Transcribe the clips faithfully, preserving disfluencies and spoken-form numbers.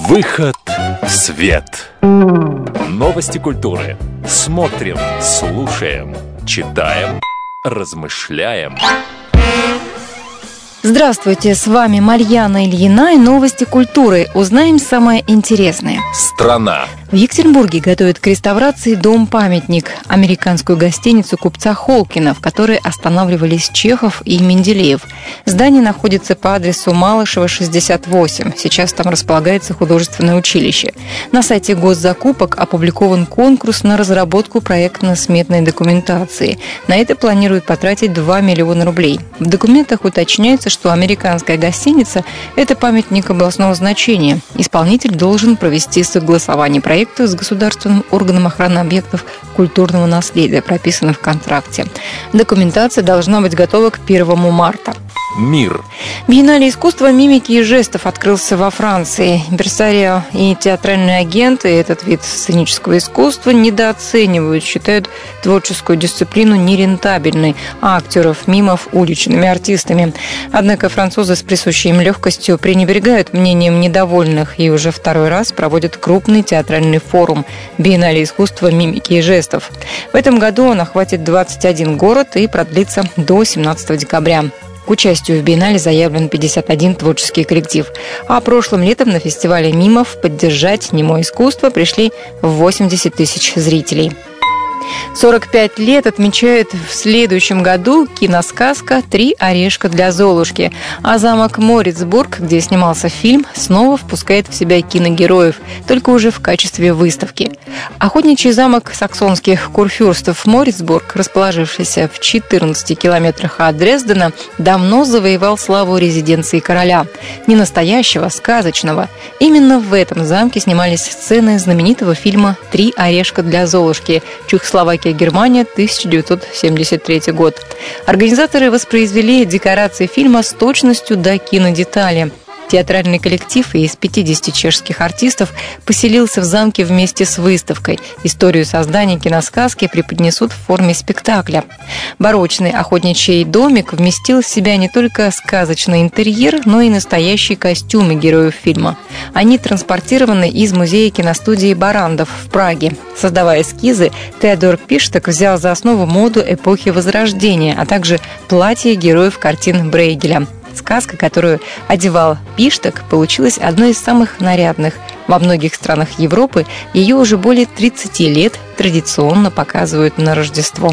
Выход в свет. Новости культуры. Смотрим, слушаем, читаем, размышляем. Здравствуйте, с вами Марьяна Ильина и новости культуры. Узнаем самое интересное. Страна. В Екатеринбурге готовят к реставрации дом-памятник, американскую гостиницу купца Холкина, в которой останавливались Чехов и Менделеев. Здание находится по адресу Малышева, шестьдесят восемь. Сейчас там располагается художественное училище. На сайте госзакупок опубликован конкурс на разработку проектно-сметной документации. На это планируют потратить два миллиона рублей. В документах уточняется, что американская гостиница – это памятник областного значения. Исполнитель должен провести согласование проекта с государственным органом охраны объектов культурного наследия, прописано в контракте. Документация должна быть готова к первому марта. Мир. Биеннале искусства, мимики и жестов открылся во Франции. Импресарио и театральные агенты этот вид сценического искусства недооценивают, считают творческую дисциплину нерентабельной, а актеров мимов – уличными артистами. Однако французы с присущей им легкостью пренебрегают мнением недовольных и уже второй раз проводят крупный театральный форум «Биеннале искусства, мимики и жестов». В этом году он охватит двадцать один город и продлится до семнадцатого декабря. К участию в биеннале заявлен пятьдесят один творческий коллектив. А прошлым летом на фестивале мимов поддержать немое искусство пришли восемьдесят тысяч зрителей. сорок пять лет отмечает в следующем году киносказка «Три орешка для Золушки». А замок Морицбург, где снимался фильм, снова впускает в себя киногероев, только уже в качестве выставки. Охотничий замок саксонских курфюрстов Морицбург, расположившийся в четырнадцати километрах от Дрездена, давно завоевал славу резиденции короля. Не настоящего, сказочного. Именно в этом замке снимались сцены знаменитого фильма «Три орешка для Золушки», Чехословакия, Германия, тысяча девятьсот семьдесят третий год. Организаторы воспроизвели декорации фильма с точностью до кинодетали. Театральный коллектив из пятидесяти чешских артистов поселился в замке вместе с выставкой. Историю создания киносказки преподнесут в форме спектакля. Барочный охотничий домик вместил в себя не только сказочный интерьер, но и настоящие костюмы героев фильма. Они транспортированы из музея киностудии Барандов в Праге. Создавая эскизы, Теодор Пиштак взял за основу моду эпохи Возрождения, а также платья героев картин Брейгеля. Сказка, которую одевал Пиштак, получилась одной из самых нарядных. Во многих странах Европы ее уже более тридцати лет традиционно показывают на Рождество.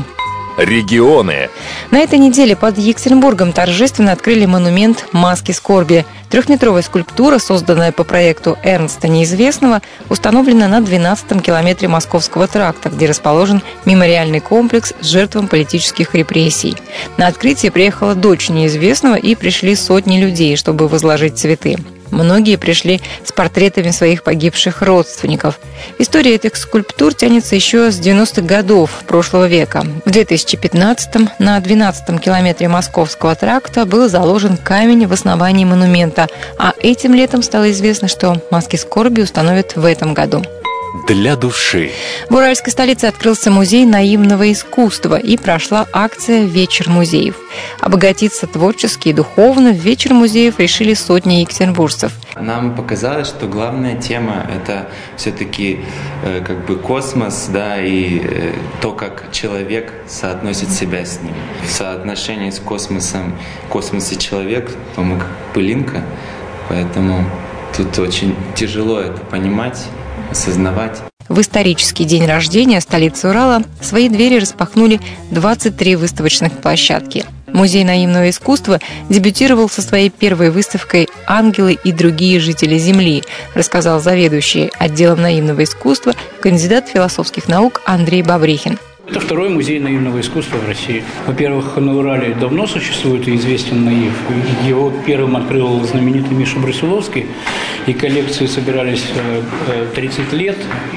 Регионы. На этой неделе под Екатеринбургом торжественно открыли монумент «Маски скорби». Трехметровая скульптура, созданная по проекту Эрнста Неизвестного, установлена на двенадцатом километре Московского тракта, где расположен мемориальный комплекс жертвам политических репрессий. На открытие приехала дочь Неизвестного и пришли сотни людей, чтобы возложить цветы. Многие пришли с портретами своих погибших родственников. История этих скульптур тянется еще с девяностых годов прошлого века. В две тысячи пятнадцатом на двенадцатом километре Московского тракта был заложен камень в основании монумента, а этим летом стало известно, что маски скорби установят в этом году. Для души. В уральской столице открылся музей наивного искусства и прошла акция «Вечер музеев». Обогатиться творчески и духовно в «Вечер музеев» решили сотни екатеринбуржцев. Нам показалось, что главная тема – это все-таки э, как бы космос, да, и э, то, как человек соотносит себя с ним. В соотношении с космосом, в космосе человек, то мы как пылинка, поэтому тут очень тяжело это понимать, осознавать. В исторический день рождения столицы Урала свои двери распахнули двадцать три выставочных площадки. Музей наивного искусства дебютировал со своей первой выставкой «Ангелы и другие жители Земли», рассказал заведующий отделом наивного искусства, кандидат философских наук Андрей Бобрихин. Это второй музей наивного искусства в России. Во-первых, на Урале давно существует и известен наив. Его первым открыл знаменитый Миша Брусиловский. И коллекции собирались тридцать лет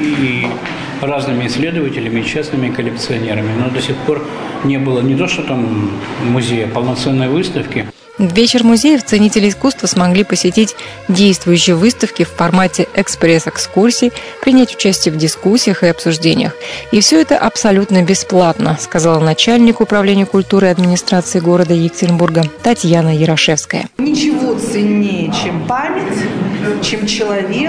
и разными исследователями, и частными коллекционерами. Но до сих пор не было не то, что там музея, а полноценной выставки. В вечер музеев ценители искусства смогли посетить действующие выставки в формате экспресс-экскурсий, принять участие в дискуссиях и обсуждениях. И все это абсолютно бесплатно, сказала начальник управления культуры и администрации города Екатеринбурга Татьяна Ярошевская. Ничего ценнее, чем память, чем человек,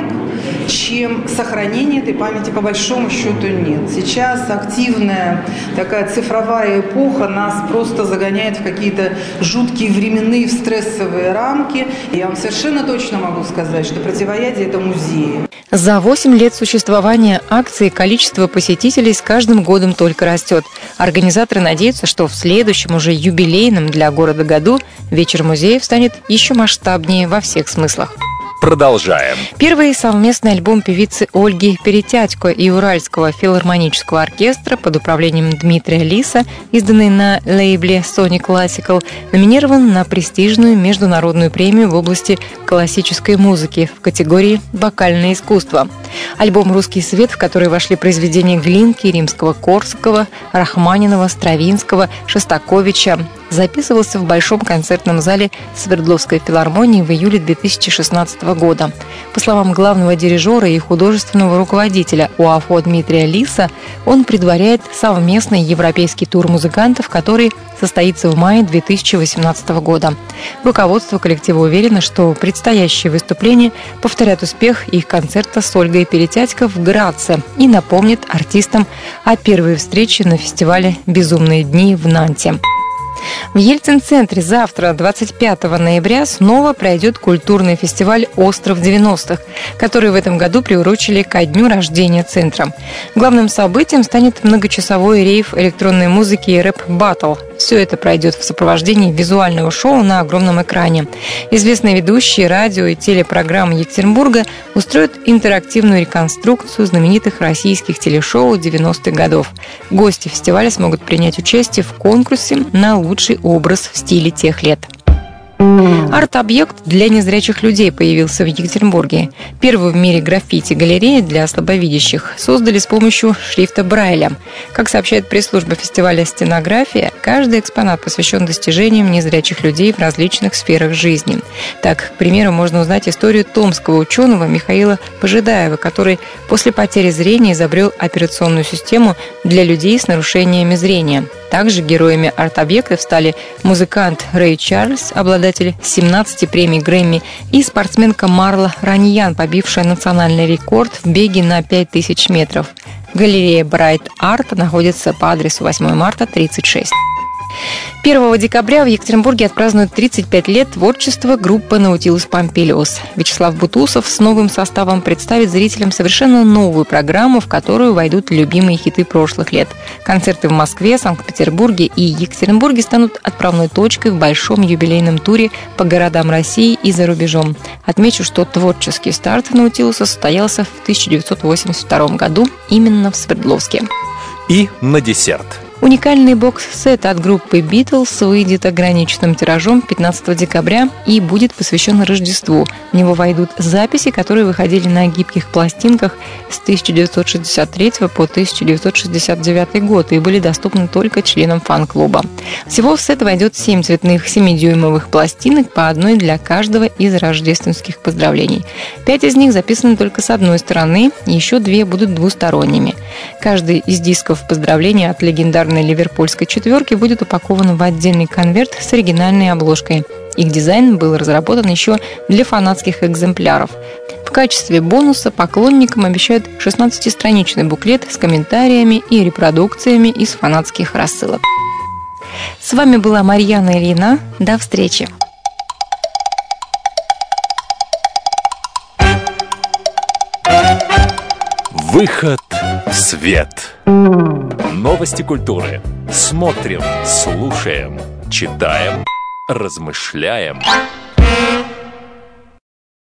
чем сохранение этой памяти по большому счету нет. Сейчас активная такая цифровая эпоха нас просто загоняет в какие-то жуткие временные, в стрессовые рамки. И я вам совершенно точно могу сказать, что противоядие – это музеи. За восемь лет существования акции количество посетителей с каждым годом только растет. Организаторы надеются, что в следующем, уже юбилейном для города году, вечер музеев станет еще масштабнее во всех смыслах. Продолжаем. Первый совместный альбом певицы Ольги Перетятько и Уральского филармонического оркестра под управлением Дмитрия Лиса, изданный на лейбле Sony Classical, номинирован на престижную международную премию в области классической музыки в категории «Вокальное искусство». Альбом «Русский свет», в который вошли произведения Глинки, Римского-Корсакова, Рахманинова, Стравинского, Шостаковича, записывался в Большом концертном зале Свердловской филармонии в июле две тысячи шестнадцатого года. По словам главного дирижера и художественного руководителя УАФО Дмитрия Лиса, он предваряет совместный европейский тур музыкантов, который состоится в мае две тысячи восемнадцатого года. Руководство коллектива уверено, что предстоящие выступления повторят успех их концерта с Ольгой Перетятько в Граце и напомнят артистам о первой встрече на фестивале «Безумные дни» в Нанте. В Ельцин-центре завтра, двадцать пятого ноября, снова пройдет культурный фестиваль «Остров девяностых», который в этом году приурочили ко дню рождения центра. Главным событием станет многочасовой рейв электронной музыки и рэп-баттл. Все это пройдет в сопровождении визуального шоу на огромном экране. Известные ведущие радио и телепрограммы Екатеринбурга устроят интерактивную реконструкцию знаменитых российских телешоу девяностых годов. Гости фестиваля смогут принять участие в конкурсе на лучший образ в стиле тех лет. Арт-объект для незрячих людей появился в Екатеринбурге. Первую в мире граффити-галерею для слабовидящих создали с помощью шрифта Брайля. Как сообщает пресс-служба фестиваля «Стенография», каждый экспонат посвящен достижениям незрячих людей в различных сферах жизни. Так, к примеру, можно узнать историю томского ученого Михаила Пожидаева, который после потери зрения изобрел операционную систему для людей с нарушениями зрения. Также героями арт-объектов стали музыкант Рэй Чарльз, обладатель семнадцати премий Грэмми, и спортсменка Марла Раньян, побившая национальный рекорд в беге на пять тысяч метров. Галерея Bright Art находится по адресу восьмое марта, тридцать шесть. первого декабря в Екатеринбурге отпразднуют тридцать пять лет творчества группы Nautilus Pompilius. Вячеслав Бутусов с новым составом представит зрителям совершенно новую программу, в которую войдут любимые хиты прошлых лет. Концерты в Москве, Санкт-Петербурге и Екатеринбурге станут отправной точкой в большом юбилейном туре по городам России и за рубежом. Отмечу, что творческий старт Наутилуса состоялся в тысяча девятьсот восемьдесят втором году именно в Свердловске. И на десерт. Уникальный бокс-сет от группы Beatles выйдет ограниченным тиражом пятнадцатого декабря и будет посвящен Рождеству. В него войдут записи, которые выходили на гибких пластинках с тысяча девятьсот шестьдесят третьего по тысяча девятьсот шестьдесят девятый год и были доступны только членам фан-клуба. Всего в сет войдет семь цветных семидюймовых пластинок, по одной для каждого из рождественских поздравлений. Пять из них записаны только с одной стороны, еще две будут двусторонними. Каждый из дисков поздравления от легендарной ливерпульской четверки будет упакован в отдельный конверт с оригинальной обложкой. Их дизайн был разработан еще для фанатских экземпляров. В качестве бонуса поклонникам обещают шестнадцатистраничный буклет с комментариями и репродукциями из фанатских рассылок. С вами была Марьяна Ильина. До встречи! Выход в свет. Новости культуры. Смотрим, слушаем, читаем, размышляем.